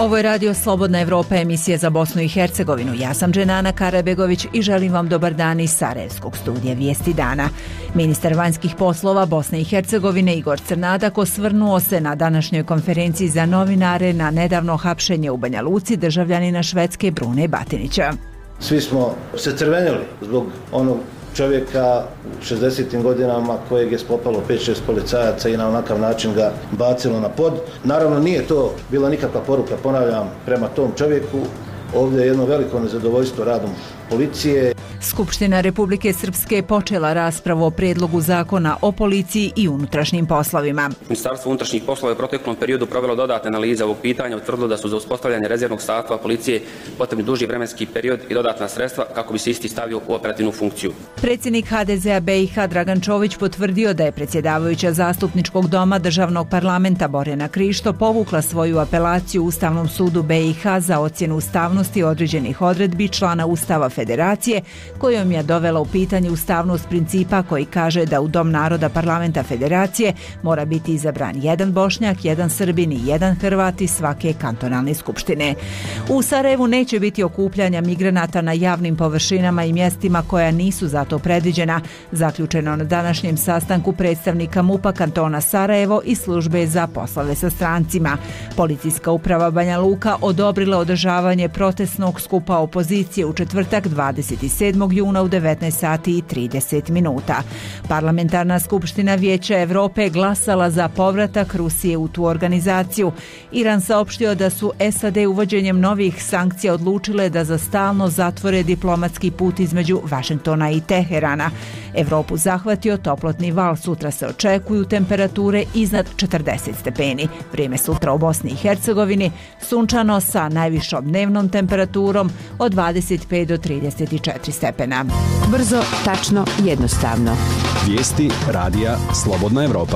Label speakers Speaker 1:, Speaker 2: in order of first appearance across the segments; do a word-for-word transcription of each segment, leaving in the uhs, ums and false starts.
Speaker 1: Ovo je Radio Slobodna Evropa, emisija za Bosnu i Hercegovinu. Ja sam Dženana Karabegović i želim vam dobar dan iz Sarajevskog studija Vijesti dana. Ministar vanjskih poslova Bosne i Hercegovine Igor Crnadak osvrnuo se na današnjoj konferenciji za novinare na nedavno hapšenje u Banja Luci državljanina Švedske Brune Batinića.
Speaker 2: Svi smo se crvenili zbog onog čovjeka u šezdesetim godinama kojeg je spopalo pet šest policajaca i na onakav način ga bacilo na pod. Naravno nije to bila nikakva poruka, ponavljam, prema tom čovjeku. Ovdje je jedno veliko nezadovoljstvo radom policije.
Speaker 1: Skupština Republike Srpske počela raspravu o prijedlogu zakona o policiji i unutrašnjim poslovima.
Speaker 3: Ministarstvo unutrašnjih poslova je u proteklom periodu provelo dodatne analize ovog pitanja, utvrdilo da su za uspostavljanje rezervnog sastava policije potrebni duži vremenski period i dodatna sredstva kako bi se isti stavio u operativnu funkciju.
Speaker 1: Predsjednik ha de zea be i ha Dragan Čović potvrdio da je predsjedavajuća Zastupničkog doma Državnog parlamenta Borjana Krišto povukla svoju apelaciju Ustavnom sudu be i ha za ocjenu ustavnosti određenih odredbi člana Ustava Federacije, kojom je dovela u pitanje ustavnost principa koji kaže da u Dom naroda parlamenta Federacije mora biti izabran jedan Bošnjak, jedan Srbin i jedan Hrvat iz svake kantonalne skupštine. U Sarajevu neće biti okupljanja migranata na javnim površinama i mjestima koja nisu za to predviđena, zaključeno na današnjem sastanku predstavnika MUP-a kantona Sarajevo i službe za poslove sa strancima. Policijska uprava Banja Luka odobrila održavanje protestnog skupa opozicije u četvrtak dvadeset sedmog juna u devetnaest sati i trideset minuta. Parlamentarna skupština Vijeća Evrope glasala za povratak Rusije u tu organizaciju. Iran saopštio da su es a de uvođenjem novih sankcija odlučile da za stalno zatvore diplomatski put između Vašingtona i Teherana. Evropu zahvatio toplotni val, sutra se očekuju temperature iznad četrdeset stepeni. Vrijeme sutra u Bosni i Hercegovini sunčano sa najvišom dnevnom temperaturom od dvadeset pet do trideset četiri stepena.
Speaker 4: Brzo, tačno, jednostavno.
Speaker 5: Vijesti radija Slobodna Evropa.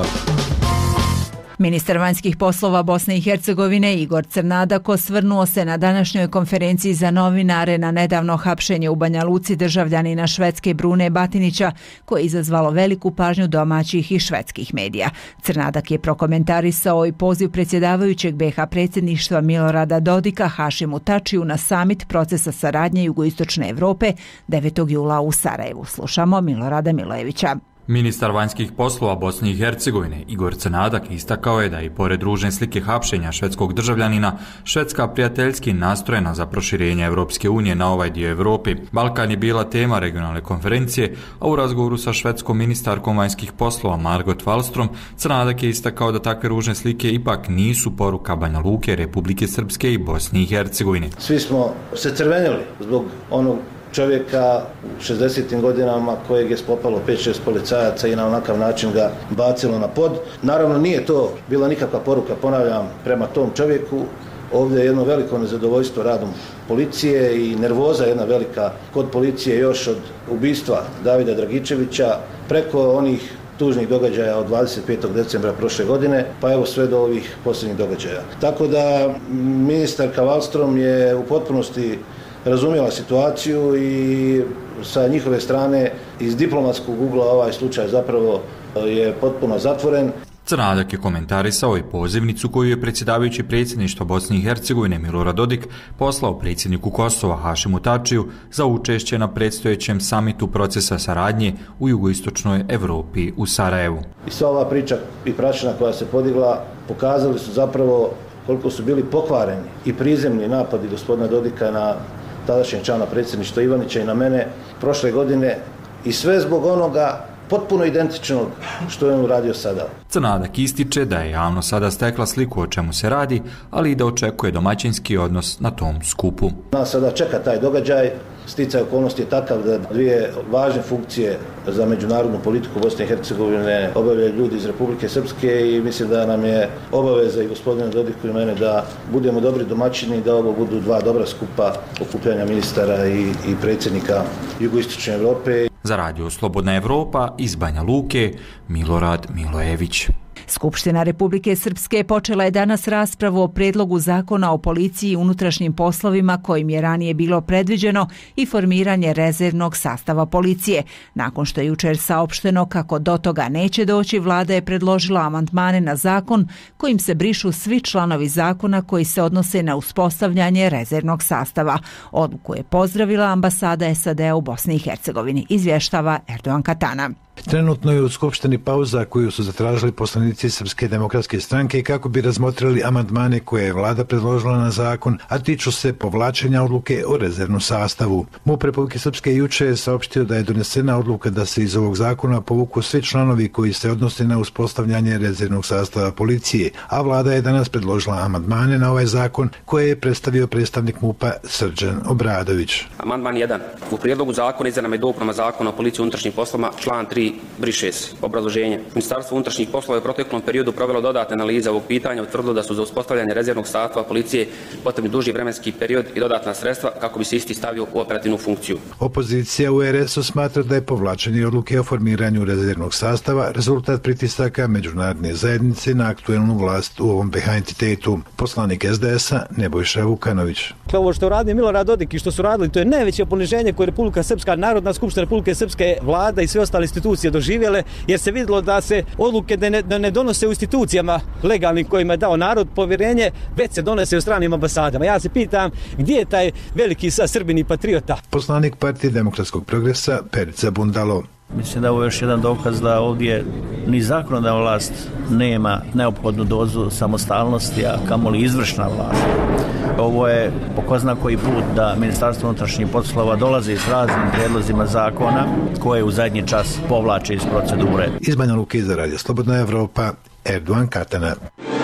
Speaker 1: Ministar vanjskih poslova Bosne i Hercegovine Igor Crnadak osvrnuo se na današnjoj konferenciji za novinare na nedavno hapšenje u Banja Luci državljanina Švedske Brune Batinića, koje je izazvalo veliku pažnju domaćih i švedskih medija. Crnadak je prokomentarisao i poziv predsjedavajućeg be ha predsjedništva Milorada Dodika Hašimu Tačiju na samit procesa saradnje Jugoistočne Evrope devetog jula u Sarajevu. Slušamo Milorada Milojevića.
Speaker 6: Ministar vanjskih poslova Bosne i Hercegovine Igor Crnadak istakao je da i pored ružne slike hapšenja švedskog državljanina, Švedska prijateljski nastrojena za proširenje Evropske unije na ovaj dio Evrope. Balkan je bila tema regionalne konferencije, a u razgovoru sa švedskom ministarkom vanjskih poslova Margot Wallström, Crnadak je istakao da takve ružne slike ipak nisu poruka Banja Luke, Republike Srpske i Bosne i Hercegovine.
Speaker 2: Svi smo se crvenili zbog onog čovjeka u šezdesetim godinama kojeg je spopalo pet šest policajaca i na onakav način ga bacilo na pod. Naravno nije to bila nikakva poruka, ponavljam, prema tom čovjeku. Ovdje je jedno veliko nezadovoljstvo radom policije i nervoza jedna velika kod policije još od ubistva Davida Dragičevića preko onih tužnih događaja od dvadeset petog decembra prošle godine, pa evo sve do ovih posljednjih događaja. Tako da ministarka Wallström je u potpunosti razumjela situaciju i sa njihove strane iz diplomatskog ugla ovaj slučaj zapravo je potpuno zatvoren.
Speaker 6: Crnadak je komentarisao i pozivnicu koju je predsjedavajući predsjedništva Bosne i Hercegovine Milorad Dodik poslao predsjedniku Kosova Hašimu Tačiju za učešće na predstojećem samitu procesa saradnje u jugoistočnoj Evropi u Sarajevu.
Speaker 2: I sva ova priča i prašina koja se podigla pokazali su zapravo koliko su bili pokvareni i prizemni napadi gospodina Dodika na tadašnjeg člana predsjedništva Ivanića i na mene prošle godine i sve zbog onoga potpuno identičnog što je on uradio sada.
Speaker 6: Crnadak ističe da je javno sada stekla sliku o čemu se radi, ali i da očekuje domaćinski odnos na tom skupu.
Speaker 2: Nas sada čeka taj događaj. Sticaj okolnosti je takav da dvije važne funkcije za međunarodnu politiku Bosne i Hercegovine obavljaju ljudi iz Republike Srpske i mislim da nam je obaveza i gospodina Dodiku i mene da budemo dobri domaćini i da ovo budu dva dobra skupa okupljanja ministara i, i predsjednika Jugoistočne Evrope.
Speaker 6: Za Radio Slobodna Evropa iz Banja Luke, Milorad Milojević.
Speaker 1: Skupština Republike Srpske počela je danas raspravu o prijedlogu zakona o policiji i unutrašnjim poslovima kojim je ranije bilo predviđeno i formiranje rezervnog sastava policije. Nakon što je jučer saopšteno kako do toga neće doći, vlada je predložila amandmane na zakon kojim se brišu svi članovi zakona koji se odnose na uspostavljanje rezervnog sastava. Odluku je pozdravila ambasada S A D-a u Bosni i Hercegovini, izvještava Erdogan Katana.
Speaker 7: Trenutno je u Skupštini pauza koju su zatražili poslanici Srpske demokratske stranke kako bi razmotrili amandmane koje je vlada predložila na zakon, a tiču se povlačenja odluke o rezervnom sastavu. MUP Republike Srpske juče je saopštio da je donesena odluka da se iz ovog zakona povuku svi članovi koji se odnose na uspostavljanje rezervnog sastava policije, a vlada je danas predložila amandmane na ovaj zakon koje je predstavio predstavnik MUP-a Srđan Obradović.
Speaker 3: Amandman jedan. U prijedlogu zakona izmjenama i dopunama zakona o policiji i unutrašnjim poslovima član tri briše se. Obrazloženje. Ministarstvo unutrašnjih poslova je u proteklom periodu provelo dodatne analize ovog pitanja, utvrdilo da su za uspostavljanje rezervnog sastava policije potrebni duži vremenski period i dodatna sredstva kako bi se isti stavio u operativnu funkciju.
Speaker 7: Opozicija u R S U smatra da je povlačenje odluke o formiranju rezervnog sastava rezultat pritisaka međunarodne zajednice na aktuelnu vlast u ovom B H entitetu. Poslanik S D S-a Nebojša Vukanović.
Speaker 8: Ovo što radi Milorad Dodik i što su radili, to je najveće poniženje koje Republika Srpska, Narodna skupština Republike Srpske, vlada i sve ostale institucije doživjele, jer se vidjelo da se odluke da ne, da ne donose u institucijama legalnim kojima je dao narod povjerenje, već se donose u stranim ambasadama. Ja se pitam gdje je taj veliki sa Srbin i patriota?
Speaker 7: Poslanik Partije demokratskog progresa Perica Bundalo.
Speaker 9: Mislim da ovo je još jedan dokaz da ovdje ni zakonodavna vlast nema neophodnu dozu samostalnosti, a kamoli izvršna vlast. Ovo je po ko zna koji put da Ministarstvo unutrašnjih poslova dolazi s raznim prijedlozima zakona koje u zadnji čas povlače iz procedure.
Speaker 7: Iz Banja Luke za Radio Slobodna Evropa, Erdogan Katana.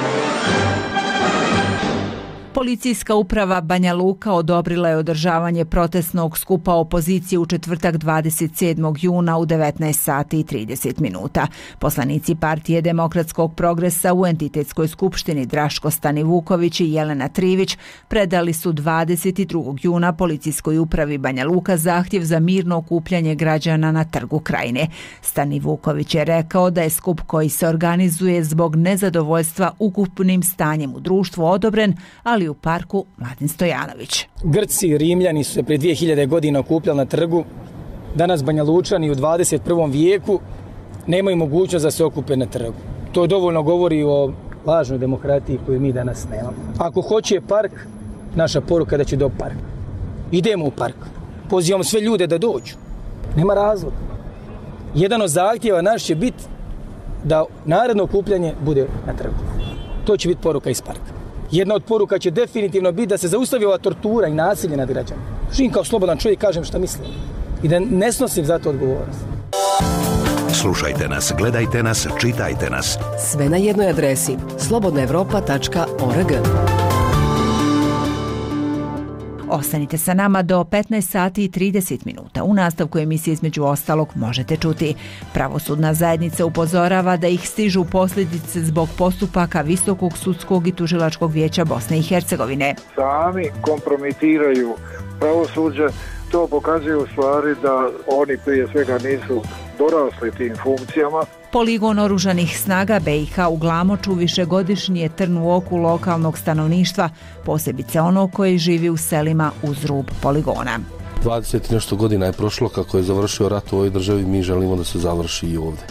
Speaker 1: Policijska uprava Banja Luka odobrila je održavanje protestnog skupa opozicije u četvrtak dvadeset sedmog juna u devetnaest sati i trideset minuta. Poslanici Partije demokratskog progresa u entitetskoj skupštini Draško Stanivuković i Jelena Trivić predali su dvadeset drugog juna policijskoj upravi Banja Luka zahtjev za mirno okupljanje građana na Trgu Krajine. Stanivuković je rekao da je skup koji se organizuje zbog nezadovoljstva ukupnim stanjem u društvu odobren, ali u parku Mladen Stojanović.
Speaker 10: Grci i Rimljani su se prije dvije hiljade godina okupljali na trgu. Danas Banja Lučani u dvadeset prvom vijeku nemaju mogućnost da se okupe na trgu. To dovoljno govori o lažnoj demokratiji koju mi danas nemamo. Ako hoće park, naša poruka da će do parka. Idemo u park. Pozivamo sve ljude da dođu. Nema razloga. Jedan od zahtjeva naš će biti da naredno okupljanje bude na trgu. To će biti poruka iz parka. Jedna od poruka će definitivno biti da se zaustavi ova tortura i nasilje nad građanima. Živim kao slobodan čovjek, kažem šta mislim. I da ne snosim za to odgovornost.
Speaker 11: Slušajte nas, gledajte nas, čitajte nas.
Speaker 12: Sve na jednoj adresi slobodna evropa tačka org.
Speaker 1: Ostanite sa nama do petnaest sati i trideset minuta. U nastavku emisije između ostalog možete čuti. Pravosudna zajednica upozorava da ih stižu posljedice zbog postupaka Visokog sudskog i tužilačkog vijeća Bosne i Hercegovine.
Speaker 13: Sami kompromitiraju pravosuđe. To pokazuje u stvari da oni prije svega nisu dorasli tim funkcijama.
Speaker 1: Poligon oružanih snaga B i H u Glamoču višegodišnji je trn u oku lokalnog stanovništva, posebice ono koje živi u selima uz rub poligona.
Speaker 14: dvadeset nešto godina je prošlo kako je završio rat u ovoj državi, mi želimo da se završi i ovdje.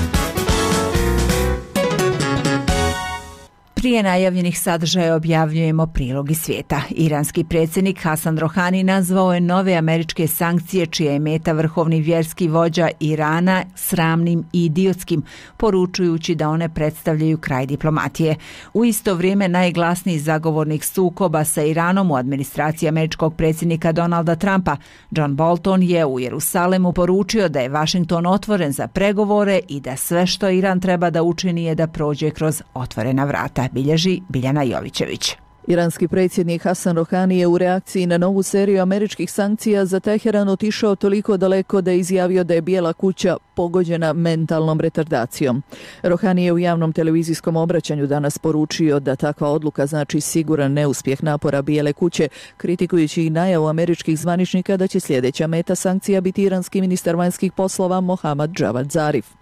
Speaker 1: Prije najavljenih sadržaja objavljujemo prilog iz svijeta. Iranski predsjednik Hasan Rohani nazvao je nove američke sankcije čija je meta vrhovni vjerski vođa Irana sramnim i idiotskim, poručujući da one predstavljaju kraj diplomatije. U isto vrijeme najglasniji zagovornik sukoba sa Iranom u administraciji američkog predsjednika Donalda Trumpa, John Bolton, je u Jerusalemu poručio da je Washington otvoren za pregovore i da sve što Iran treba da učini je da prođe kroz otvorena vrata, bilježi Biljana Jovićević.
Speaker 15: Iranski predsjednik Hasan Rohani je u reakciji na novu seriju američkih sankcija za Teheran otišao toliko daleko da je izjavio da je Bijela kuća pogođena mentalnom retardacijom. Rohani je u javnom televizijskom obraćanju danas poručio da takva odluka znači siguran neuspjeh napora Bijele kuće, kritikujući i najavu američkih zvaničnika da će sljedeća meta sankcija biti iranski ministar vanjskih poslova Mohammad Javad Zarif.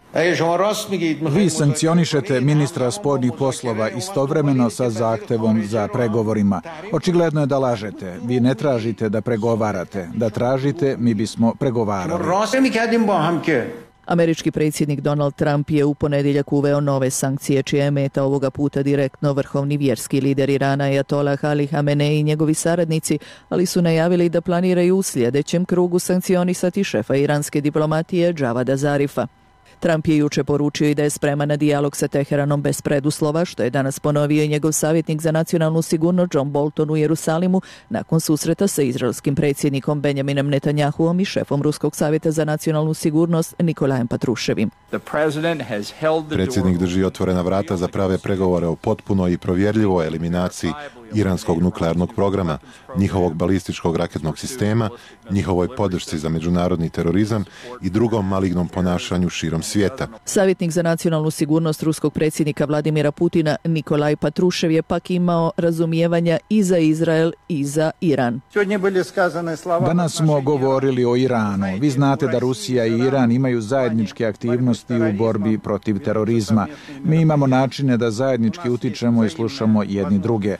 Speaker 16: Vi sankcionišete ministra spoljnih poslova istovremeno sa zahtevom za pregovorima. Očigledno je da lažete. Vi ne tražite da pregovarate. Da tražite, mi bismo pregovarali.
Speaker 15: Američki predsjednik Donald Trump je u ponedjeljak uveo nove sankcije, čija je meta ovoga puta direktno vrhovni vjerski lider Irana Ajatolah Ali Hamenei i njegovi saradnici, ali su najavili da planiraju u sljedećem krugu sankcionisati šefa iranske diplomatije Javada Zarifa. Trump je juče poručio i da je spreman na dijalog sa Teheranom bez preduslova, što je danas ponovio i njegov savjetnik za nacionalnu sigurnost John Bolton u Jerusalimu nakon susreta sa izraelskim predsjednikom Benjaminom Netanjahuom i šefom Ruskog savjeta za nacionalnu sigurnost Nikolajem Patruševim.
Speaker 17: Predsjednik drži otvorena vrata za prave pregovore o potpunoj i provjerljivoj eliminaciji iranskog nuklearnog programa, njihovog balističkog raketnog sistema, njihovoj podršci za međunarodni terorizam i drugom malignom ponašanju širom svijeta.
Speaker 15: Savjetnik za nacionalnu sigurnost ruskog predsjednika Vladimira Putina Nikolaj Patrušev je pak imao razumijevanja i za Izrael i za Iran.
Speaker 16: Danas smo govorili o Iranu. Vi znate da Rusija i Iran imaju zajedničke aktivnosti u borbi protiv terorizma. Mi imamo načine da zajednički utičemo i slušamo jedni druge.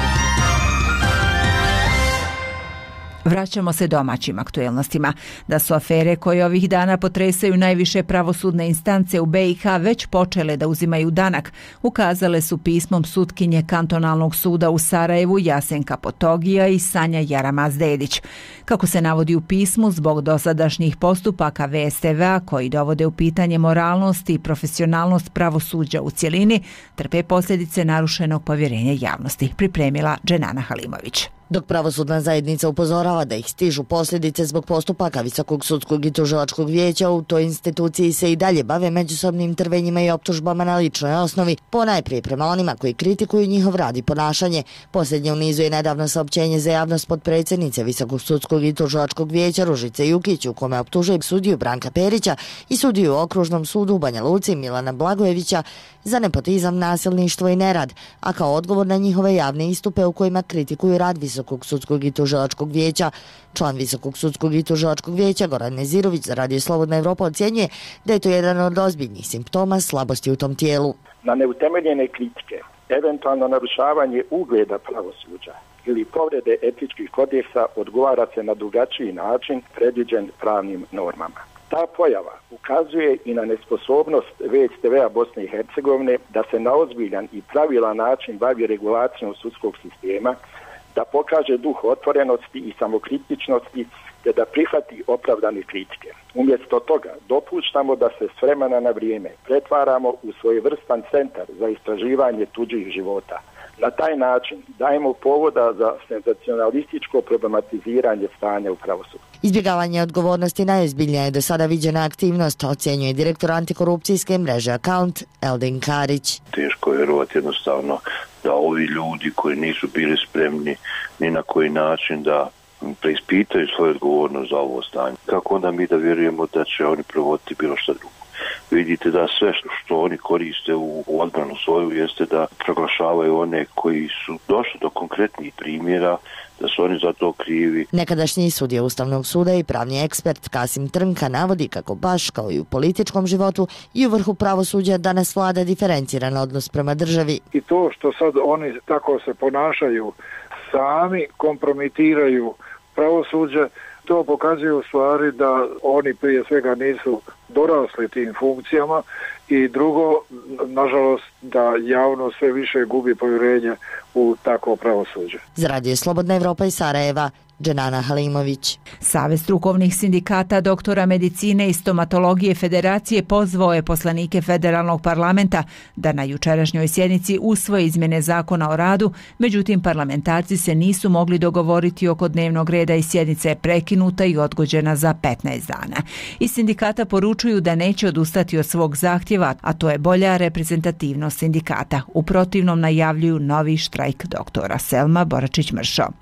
Speaker 1: Vraćamo se domaćim aktuelnostima. Da su afere koje ovih dana potresaju najviše pravosudne instance u B i H već počele da uzimaju danak, ukazale su pismom sutkinje kantonalnog suda u Sarajevu Jasenka Potogija i Sanja Jaramaz-Dedić. Kako se navodi u pismu, zbog dosadašnjih postupaka V S T V-a koji dovode u pitanje moralnost i profesionalnost pravosuđa u cjelini, trpe posljedice narušenog povjerenja javnosti, pripremila Dženana Halimović.
Speaker 18: Dok pravosudna zajednica upozorava da ih stižu posljedice zbog postupaka Visokog sudskog i tužilačkog vijeća, u toj instituciji se i dalje bave međusobnim intervenjima i optužbama na ličnoj osnovi, ponajprije prema onima koji kritikuju njihov rad i ponašanje. Posljednje u nizu je nedavno saopćenje za javnost potpredsjednice Visokog sudskog i tužilačkog vijeća Ružice Jukić, u kome optužuje sudiju Branka Perića i sudiju u Okružnom sudu u Banja Luci Milana Blagojevića za nepotizam, nasilništvo i nerad, a kao odgovor na njihove javne istupe u kojima kritikuju rad Visokog sudskog i tužilačkog vijeća. Član Visokog sudskog i tužilačkog vijeća Goran Nezirović za Radio Slobodna Evropa ocjenjuje da je to jedan od ozbiljnih simptoma slabosti u tom tijelu.
Speaker 19: Na neutemeljene kritike, eventualno narušavanje ugleda pravosuđa ili povrede etičkih kodeksa odgovara se na drugačiji način predviđen pravnim normama. Ta pojava ukazuje i na nesposobnost V S T V-a Bosne i Hercegovine da se na ozbiljan i pravilan način bavi regulacijom sudskog sistema, da pokaže duh otvorenosti i samokritičnosti te da prihvati opravdane kritike. Umjesto toga dopuštamo da se s vremena na vrijeme pretvaramo u svojevrstan centar za istraživanje tuđih života. Na taj način dajemo povoda za senzacionalističko problematiziranje stanja u pravosuđu.
Speaker 18: Izbjegavanje odgovornosti najozbiljnija je do sada viđena aktivnost, ocjenjuje direktor antikorupcijske mreže Account Eldin Karić.
Speaker 20: Teško je vjerovati jednostavno da ovi ljudi koji nisu bili spremni ni na koji način da preispitaju svoju odgovornost za ovo stanje. Kako onda mi da vjerujemo da će oni provoditi bilo što drugo? Vidite da sve što oni koriste u odbranu svoju jeste da proglašavaju one koji su došli do konkretnih primjera, da su oni za to krivi.
Speaker 18: Nekadašnji sudija Ustavnog suda i pravni ekspert Kasim Trnka navodi kako baš kao i u političkom životu i u vrhu pravosuđa danas vlada diferenciran odnos prema državi.
Speaker 13: I to što sad oni tako se ponašaju, sami kompromitiraju pravosuđe, to pokazuje u stvari da oni prije svega nisu dorasli tim funkcijama i drugo, nažalost, da javno sve više gubi povjerenje u takvo pravosuđe.
Speaker 18: Za Radio Slobodna Evropa iz Sarajeva, Dženana Halimović.
Speaker 1: Savez strukovnih sindikata doktora medicine i stomatologije Federacije pozvao je poslanike Federalnog parlamenta da na jučerašnjoj sjednici usvoje izmjene zakona o radu, međutim parlamentarci se nisu mogli dogovoriti oko dnevnog reda i sjednica je prekinuta i odgođena za petnaest dana. Iz sindikata poručuju da neće odustati od svog zahtjeva, a to je bolja reprezentativnost sindikata. U protivnom najavljuju novi štrajk doktora. Selma Boračić-Mršo.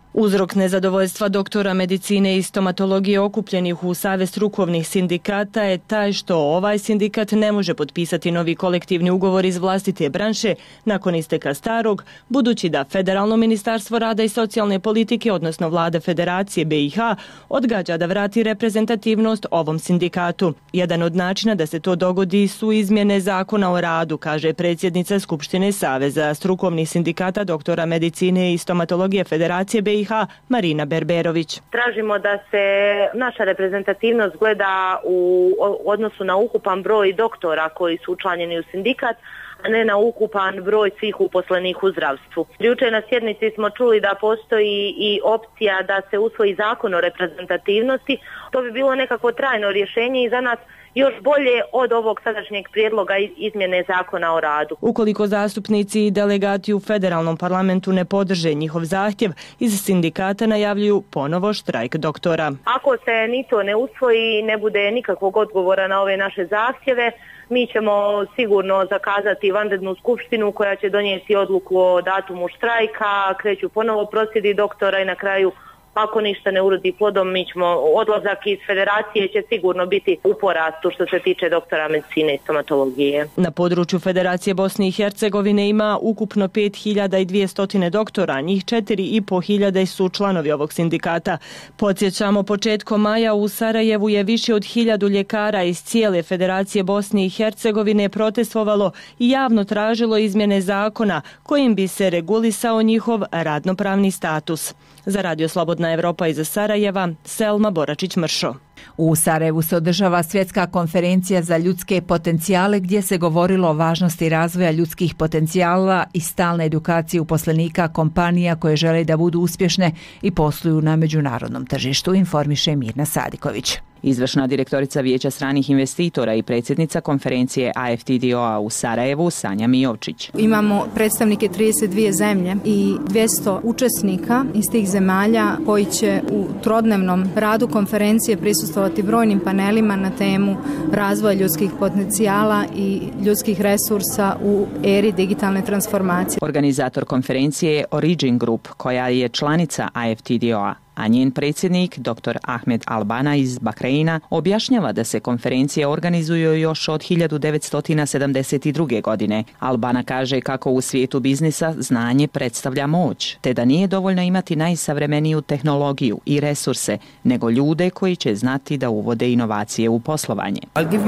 Speaker 21: Uzrok nezadovoljstva doktora medicine i stomatologije okupljenih u Savez strukovnih sindikata je taj što ovaj sindikat ne može potpisati novi kolektivni ugovor iz vlastite branše nakon isteka starog, budući da Federalno ministarstvo rada i socijalne politike, odnosno Vlada Federacije B i H, odgađa da vrati reprezentativnost ovom sindikatu. Jedan od načina da se to dogodi su izmjene zakona o radu, kaže predsjednica Skupštine Saveza strukovnih sindikata doktora medicine i stomatologije Federacije B i H Marina Berberović.
Speaker 22: Tražimo da se naša reprezentativnost gleda u odnosu na ukupan broj doktora koji su učlanjeni u sindikat, a ne na ukupan broj svih uposlenih u zdravstvu. Jučer na sjednici smo čuli da postoji i opcija da se usvoji zakon o reprezentativnosti. To bi bilo nekako trajno rješenje i za nas još bolje od ovog sadašnjeg prijedloga izmjene zakona o radu.
Speaker 21: Ukoliko zastupnici i delegati u federalnom parlamentu ne podrže njihov zahtjev, iz sindikata najavljuju ponovo štrajk doktora.
Speaker 22: Ako se ni to ne usvoji, ne bude nikakvog odgovora na ove naše zahtjeve, mi ćemo sigurno zakazati vanrednu skupštinu koja će donijeti odluku o datumu štrajka, kreću ponovo prosvjedi doktora i na kraju, ako ništa ne urodi plodom, mi ćemo, odlazak iz federacije će sigurno biti u porastu što se tiče doktora medicine i stomatologije.
Speaker 21: Na području Federacije Bosne i Hercegovine ima ukupno pet hiljada dvjesto doktora, njih četiri i po hiljade su članovi ovog sindikata. Podsjećamo, početkom maja u Sarajevu je više od hiljadu ljekara iz cijele Federacije Bosne i Hercegovine protestovalo i javno tražilo izmjene zakona kojim bi se regulisao njihov radnopravni status. Za Radio Slobodna Evropa iz Sarajeva, Selma Boračić-Mršo.
Speaker 1: U Sarajevu se održava svjetska konferencija za ljudske potencijale gdje se govorilo o važnosti razvoja ljudskih potencijala i stalne edukacije uposlenika kompanija koje žele da budu uspješne i posluju na međunarodnom tržištu, informiše Mirna Sadiković.
Speaker 23: Izvršna direktorica Vijeća stranih investitora i predsjednica konferencije A F T D O-a u Sarajevu, Sanja Mijovčić.
Speaker 24: Imamo predstavnike trideset dvije zemlje i dvjesto učesnika iz tih zemalja koji će u trodnevnom radu konferencije prisustvovati brojnim panelima na temu razvoja ljudskih potencijala i ljudskih resursa u eri digitalne transformacije.
Speaker 23: Organizator konferencije je Origin Group, koja je članica A F T D O-a, a njen predsjednik, dr Ahmed Albana iz Bahreina, objašnjava da se konferencije organizuju još od hiljadu devetsto sedamdeset druge. godine. Albana kaže kako u svijetu biznisa znanje predstavlja moć, te da nije dovoljno imati najsavremeniju tehnologiju i resurse, nego ljude koji će znati da uvode inovacije u poslovanje.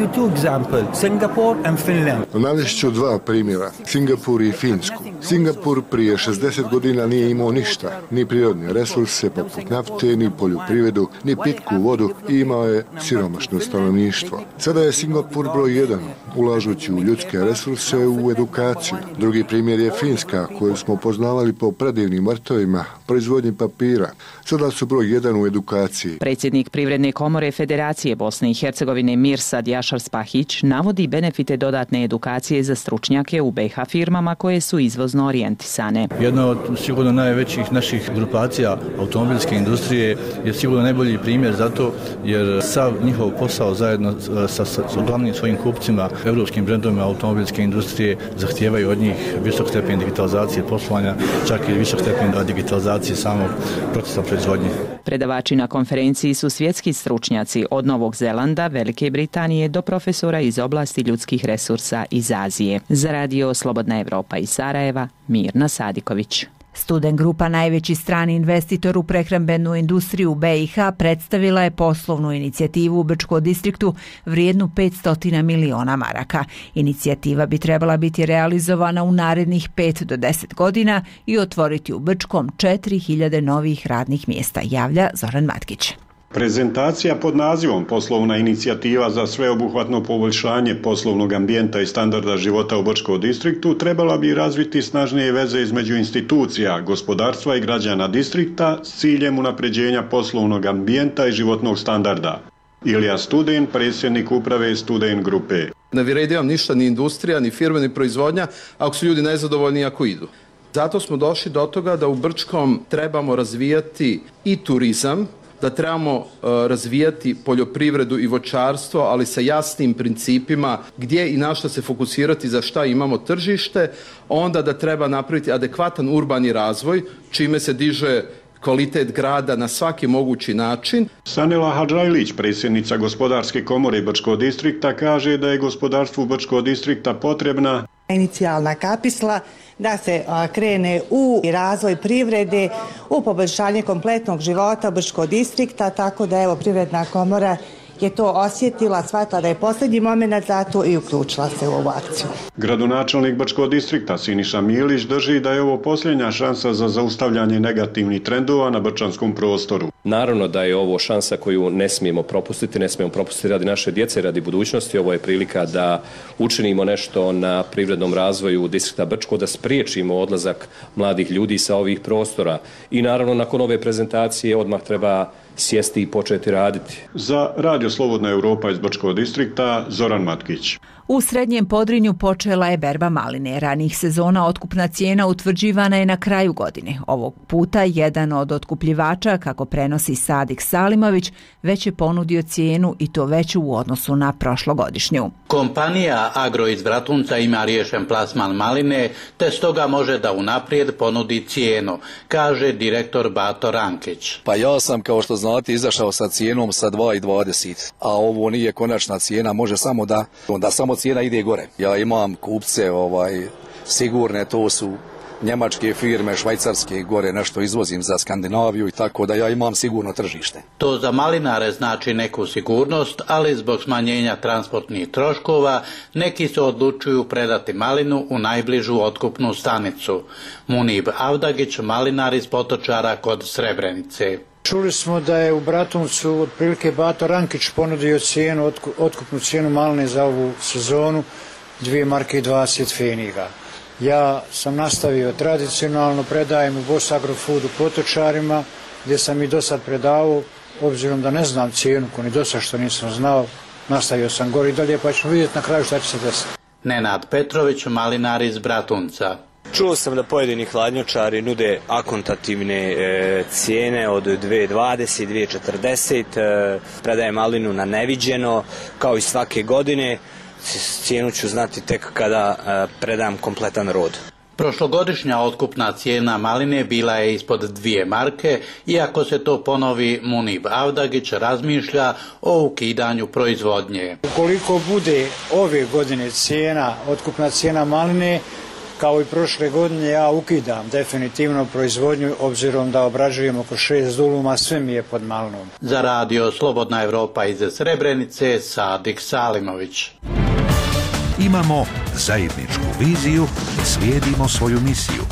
Speaker 25: Navešću dva primjera, Singapur i Finsku. Singapur prije šezdeset godina nije imao ništa, ni prirodne resurse poput nafte, ni poljoprivredu, ni pitku vodu i imao je siromašno stanovništvo. Sada je Singapur broj jedan, ulažući u ljudske resurse u edukaciju. Drugi primjer je Finska, koju smo poznavali po predivnim vrtovima, proizvodnji papira. Sada su broj jedan u edukaciji.
Speaker 23: Predsjednik Privredne komore Federacije Bosne i Hercegovine Mirsad Jašar Spahić navodi benefite dodatne edukacije za stručnjake u B iH firmama koje su izvozno orijentisane.
Speaker 26: Jedna od sigurno najvećih naših grupacija automobilske industrije je sigurno najbolji primjer zato jer sav njihov posao zajedno sa, sa, sa glavnim svojim kupcima, evropskim brendovima automobilske industrije, zahtijevaju od njih visok stepen digitalizacije poslovanja, čak i visok stepen digitalizacije samog procesa proizvodnje.
Speaker 23: Predavači na konferenciji su svjetski stručnjaci od Novog Zelanda, Velike Britanije do profesora iz oblasti ljudskih resursa iz Azije. Za Radio Slobodna Evropa iz Sarajeva, Mirna Sadiković.
Speaker 1: Student grupa, najveći strani investitor u prehrambenu industriju B iH, predstavila je poslovnu inicijativu u Brčkom distriktu vrijednu petsto miliona maraka. Inicijativa bi trebala biti realizovana u narednih pet do deset godina i otvoriti u Brčkom četiri hiljade novih radnih mjesta, javlja Zoran Matkić.
Speaker 27: Prezentacija pod nazivom Poslovna inicijativa za sveobuhvatno poboljšanje poslovnog ambijenta i standarda života u Brčkom distriktu trebala bi razviti snažnije veze između institucija, gospodarstva i građana distrikta s ciljem unapređenja poslovnog ambijenta i životnog standarda. Ilija Studen, predsjednik uprave Studen grupe.
Speaker 28: Ne vrijedi vam ništa ni industrija, ni firme, ni proizvodnja, ako su ljudi nezadovoljni ako idu. Zato smo došli do toga da u Brčkom trebamo razvijati i turizam, da trebamo uh, razvijati poljoprivredu i voćarstvo, ali sa jasnim principima gdje i na što se fokusirati, za šta imamo tržište, onda da treba napraviti adekvatan urbani razvoj, čime se diže kvalitet grada na svaki mogući način.
Speaker 27: Sanela Hadžajlić, predsjednica Gospodarske komore Brčkog distrikta, kaže da je gospodarstvu Brčkog distrikta potrebna
Speaker 2: inicijalna kapisla da se a, krene u razvoj privrede, u poboljšanje kompletnog života Brčkog distrikta, tako da evo Privredna komora je to osjetila, shvatila da je posljednji moment za to i uključila se u ovu akciju.
Speaker 27: Gradonačelnik Brčkog distrikta Siniša Milić drži da je ovo posljednja šansa za zaustavljanje negativnih trendova na brčanskom prostoru.
Speaker 3: Naravno da je ovo šansa koju ne smijemo propustiti, ne smijemo propustiti radi naše djece, radi budućnosti. Ovo je prilika da učinimo nešto na privrednom razvoju distrikta Brčko, da spriječimo odlazak mladih ljudi sa ovih prostora. I naravno nakon ove prezentacije odmah treba sjesti i početi raditi.
Speaker 27: Za Radio Slobodna Europa iz Brčkog distrikta, Zoran Matkić.
Speaker 1: U Srednjem Podrinju počela je berba maline. Ranijih sezona otkupna cijena utvrđivana je na kraju godine. Ovog puta jedan od otkupljivača, kako prenosi Sadik Salimović, već je ponudio cijenu i to veću u odnosu na prošlogodišnju.
Speaker 4: Kompanija Agro iz Bratunca ima riješen plasman maline, te stoga može da unaprijed ponudi cijenu, kaže direktor Bato Rankić.
Speaker 5: Pa ja sam, kao što znate, izašao sa cijenom sa dva dvadeset, a ovo nije konačna cijena, može samo da, da samo cijena ide gore. Ja imam kupce ovaj, sigurne, to su njemačke firme, švajcarske, gore nešto izvozim za Skandinaviju i tako da ja imam sigurno tržište.
Speaker 4: To za malinare znači neku sigurnost, ali zbog smanjenja transportnih troškova neki se odlučuju predati malinu u najbližu otkupnu stanicu. Munib Avdagić, malinar iz Potočara kod Srebrenice.
Speaker 6: Čuli smo da je u Bratuncu otprilike Bato Rankić ponudio cijenu, otkupnu cijenu maline za ovu sezonu, dvije marke i dvadeset feniga. Ja sam nastavio tradicionalno, predajem u Bos Agrofood u Potočarima, gdje sam i do sad predavao, obzirom da ne znam cijenu, ko ni do sad što nisam znao, nastavio sam gore i dalje, pa ćemo vidjeti na kraju šta će se desiti.
Speaker 4: Nenad Petrović, malinar iz Bratunca.
Speaker 7: Čuo sam da pojedini hladnjačari nude akontativne e, cijene od dvije dvadeset, dvije četrdeset, e, predajem malinu na neviđeno, kao i svake godine. Cijenu ću znati tek kada e, predam kompletan rod.
Speaker 4: Prošlogodišnja otkupna cijena maline bila je ispod dvije marke, iako se to ponovi, Munib Avdagić razmišlja o ukidanju proizvodnje.
Speaker 6: Ukoliko bude ove godine cijena, otkupna cijena maline, kao i prošle godine, ja ukidam definitivno proizvodnju, obzirom da obrađujem oko šest duluma, sve mi je pod malinom.
Speaker 4: Za Radio Slobodna Europa iz Srebrenice, Sadik Salimović.
Speaker 11: Imamo zajedničku viziju i slijedimo svoju misiju.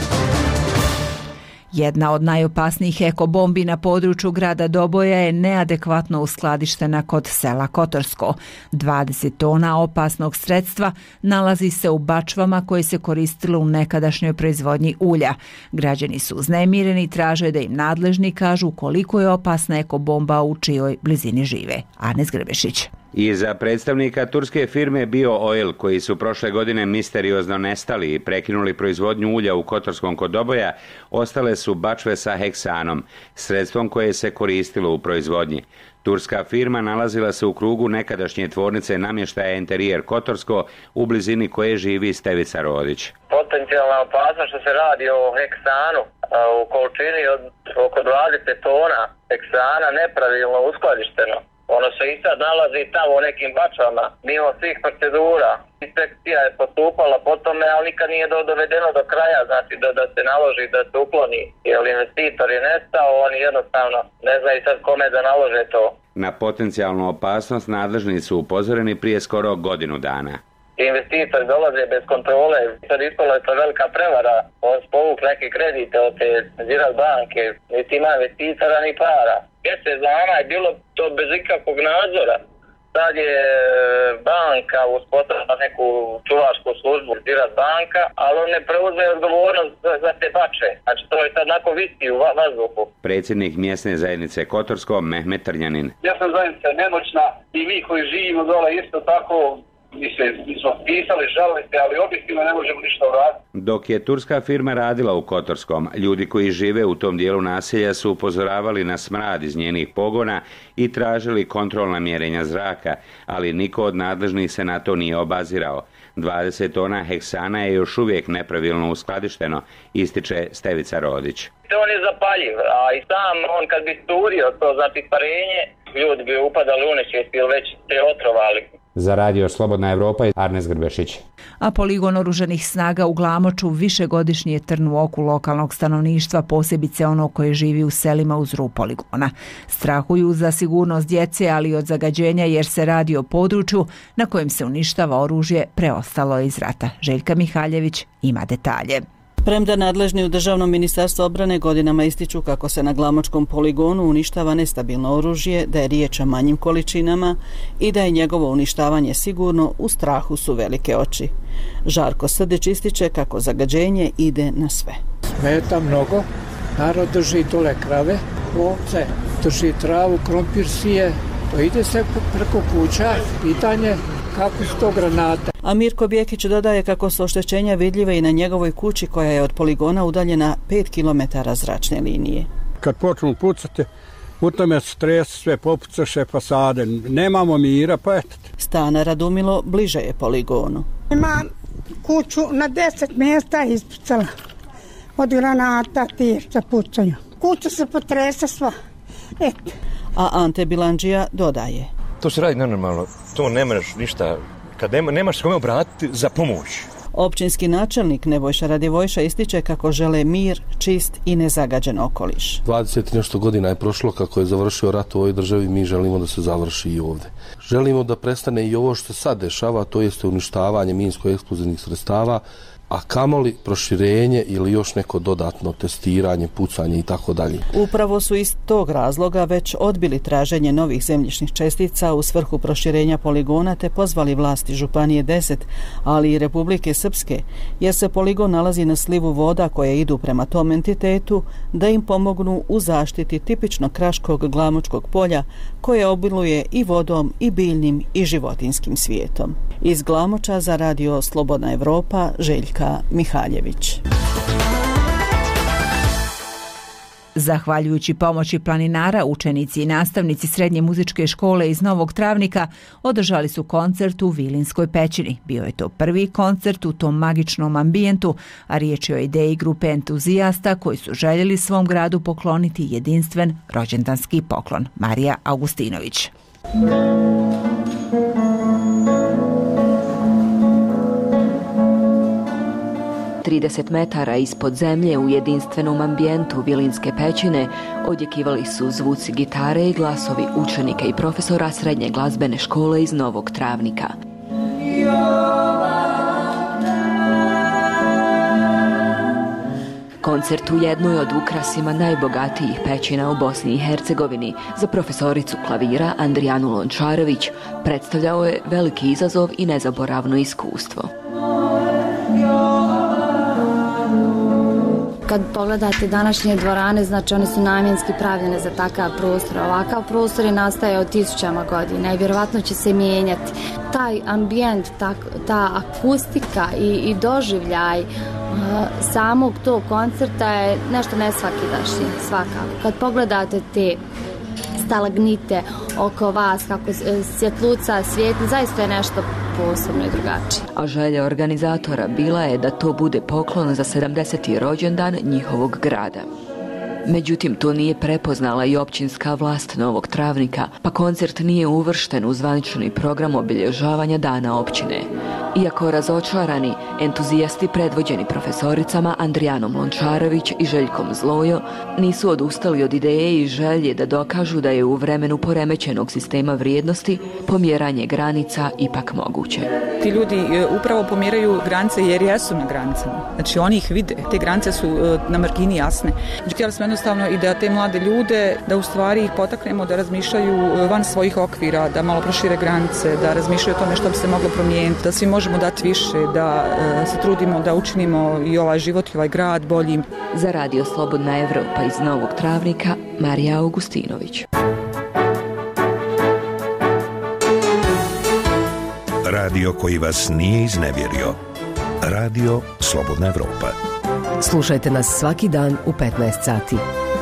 Speaker 1: Jedna od najopasnijih ekobombi na području grada Doboja je neadekvatno uskladištena kod sela Kotorsko. dvadeset tona opasnog sredstva nalazi se u bačvama koje se koristilo u nekadašnjoj proizvodnji ulja. Građani su uznemireni i traže da im nadležni kažu koliko je opasna ekobomba u čijoj blizini žive. Anes Grbešić.
Speaker 8: Iza predstavnika turske firme Bio Oil, koji su prošle godine misteriozno nestali i prekinuli proizvodnju ulja u Kotorskom kod Doboja, ostale su bačve sa heksanom, sredstvom koje se koristilo u proizvodnji. Turska firma nalazila se u krugu nekadašnje tvornice namještaja Interijer Kotorsko, u blizini koje živi Stevica Rodić.
Speaker 9: Potencijalna opasnost što se radi o heksanu u količini od oko dvadeset tona heksana nepravilno uskladišteno. Ono se i sad nalazi tamo u nekim bačvama, mimo svih procedura. Inspekcija je postupala po tome, ali nikad nije do, dovedeno do kraja, znači da, da se naloži, da se ukloni. Jer investitor je nestao, oni jednostavno ne znaju sad kome da nalože to.
Speaker 8: Na potencijalnu opasnost nadležni su upozoreni prije skoro godinu dana.
Speaker 9: Investitori dolaze bez kontrole, sad ispala je to velika prevara, on povuk neke kredite od te Ziraat banke, niti ima investitora ni para. Mjesec dana je bilo to bez ikakvog nadzora. Sad je banka uspostavila neku čuvarsku službu, Ziraat banka, ali on ne preuzme odgovornost za, za te bače. Znači to je sad onako visi u vazduhu.
Speaker 8: Predsjednik mjesne zajednice Kotorsko, Mehmet Trnjanin.
Speaker 29: Ja sam zajednica nemoćna i mi koji živimo dole isto tako. Mi, se, mi smo pisali, žalili se, ali objektivno ne možemo ništa uraditi.
Speaker 8: Dok je turska firma radila u Kotorskom, ljudi koji žive u tom dijelu naselja su upozoravali na smrad iz njenih pogona i tražili kontrolna mjerenja zraka, ali niko od nadležnih se na to nije obazirao. dvadeset tona heksana je još uvijek nepravilno uskladišteno, ističe Stevica Rodić.
Speaker 9: on je zapaljiv, a i sam on kad bi sturio to, znači isparenje, ljudi bi upadali u nesvijest ili već se otrovali.
Speaker 8: Za radio Slobodna Evropa i Arnes Grbešić.
Speaker 1: A poligon oružanih snaga u Glamoču višegodišnji je trn u oku lokalnog stanovništva, posebice ono koje živi u selima uz rub poligona. Strahuju za sigurnost djece, ali i od zagađenja jer se radi o području na kojem se uništava oružje preostalo iz rata. Željka Mihaljević ima detalje.
Speaker 10: Premda nadležni u Državnom ministarstvu obrane godinama ističu kako se na Glamočkom poligonu uništava nestabilno oružje, da je riječ o manjim količinama i da je njegovo uništavanje sigurno, u strahu su velike oči. Žarko Srdić ističe kako zagađenje ide na sve.
Speaker 12: Smeta mnogo, narod drži dole krave, ovce, drži travu, krompir sije, to ide se preko kuća, pitanje kako su to granate.
Speaker 10: A Mirko Bjekić dodaje kako su oštećenja vidljive i na njegovoj kući koja je od poligona udaljena pet kilometara zračne linije.
Speaker 12: Kad počnu pucati, u tome se trese, sve popucaše fasade, nemamo mira, pa eto.
Speaker 10: Stana Radumilo bliže je poligonu.
Speaker 13: Imam kuću na deset mjesta ispucala od granata ti što pucaju. Kuća se potrese sva, eto.
Speaker 10: A Ante Bilandžija dodaje.
Speaker 14: To se radi nenormalno, to nemaš ništa, kad nema, nemaš s kome obratiti za pomoć.
Speaker 10: Općinski načelnik Nebojša Radivojša ističe kako žele mir, čist i nezagađen okoliš.
Speaker 15: dvadeset nešto godina je prošlo kako je završio rat u ovoj državi, mi želimo da se završi i ovdje. Želimo da prestane i ovo što se sad dešava, to jeste uništavanje minsko-eksplozivnih sredstava, a kamoli proširenje ili još neko dodatno testiranje, pucanje i tako dalje.
Speaker 10: Upravo su iz tog razloga već odbili traženje novih zemljišnih čestica u svrhu proširenja poligona te pozvali vlasti Županije deset, ali i Republike Srpske, jer se poligon nalazi na slivu voda koje idu prema tom entitetu, da im pomognu u zaštiti tipično kraškog Glamočkog polja koje obiluje i vodom i biljnim i životinskim svijetom. Iz Glamoča za radio Slobodna Evropa, Željka Mihaljević.
Speaker 1: Zahvaljujući pomoći planinara, učenici i nastavnici Srednje muzičke škole iz Novog Travnika održali su koncert u Vilinskoj pećini. Bio je to prvi koncert u tom magičnom ambijentu, a riječ je o ideji grupe entuzijasta koji su željeli svom gradu pokloniti jedinstven rođendanski poklon. Marija Augustinović.
Speaker 16: trideset metara ispod zemlje u jedinstvenom ambijentu Vilinske pećine odjekivali su zvuci gitare i glasovi učenika i profesora Srednje glazbene škole iz Novog Travnika. Koncert u jednoj od ukrasima najbogatijih pećina u Bosni i Hercegovini za profesoricu klavira Andrijanu Lončarević predstavljao je veliki izazov i nezaboravno iskustvo.
Speaker 17: Kad pogledate današnje dvorane, znači one su namjenski pravljene za takav prostor. Ovakav prostor je nastaje od tisućama godina i vjerovatno će se mijenjati. Taj ambijent, ta, ta akustika i, i doživljaj uh, samog tog koncerta je nešto nesvakidašnje, svakako. Kad pogledate te stalagnite oko vas, kako svjetluca svijetli, zaista je nešto posebno i drugačije.
Speaker 16: A želja organizatora bila je da to bude poklon za sedamdeseti rođendan njihovog grada. Međutim, to nije prepoznala i općinska vlast Novog Travnika, pa koncert nije uvršten u zvanični program obilježavanja dana općine. Iako razočarani, entuzijasti predvođeni profesoricama Andrijanom Lončarević i Željkom Zlojo nisu odustali od ideje i želje da dokažu da je u vremenu poremećenog sistema vrijednosti pomjeranje granica ipak moguće.
Speaker 19: Ti ljudi upravo pomjeraju granice jer jesu na granicama. Znači oni ih vide. Te granice su na margini jasne. Htjeli smo jednostavno i da te mlade ljude, da u stvari ih potaknemo da razmišljaju van svojih okvira, da malo prošire granice, da razmišljaju o tome što bi se moglo promijeniti, da svi možemo dati više, da se trudimo da učinimo i ovaj život i ovaj grad boljim.
Speaker 16: Za radio Slobodna Evropa iz Novog Travnika, Marija Augustinović.
Speaker 11: Radio koji vas nije iznevjerio. Radio Slobodna Evropa.
Speaker 20: Slušajte nas svaki dan u petnaest sati.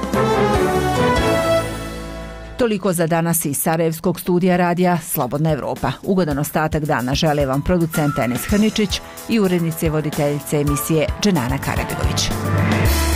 Speaker 1: Toliko za danas iz Sarajevskog studija radija Slobodna Evropa. Ugodan ostatak dana žele vam producent Enes Hrničić i urednice voditeljice emisije Dženana Karabegović.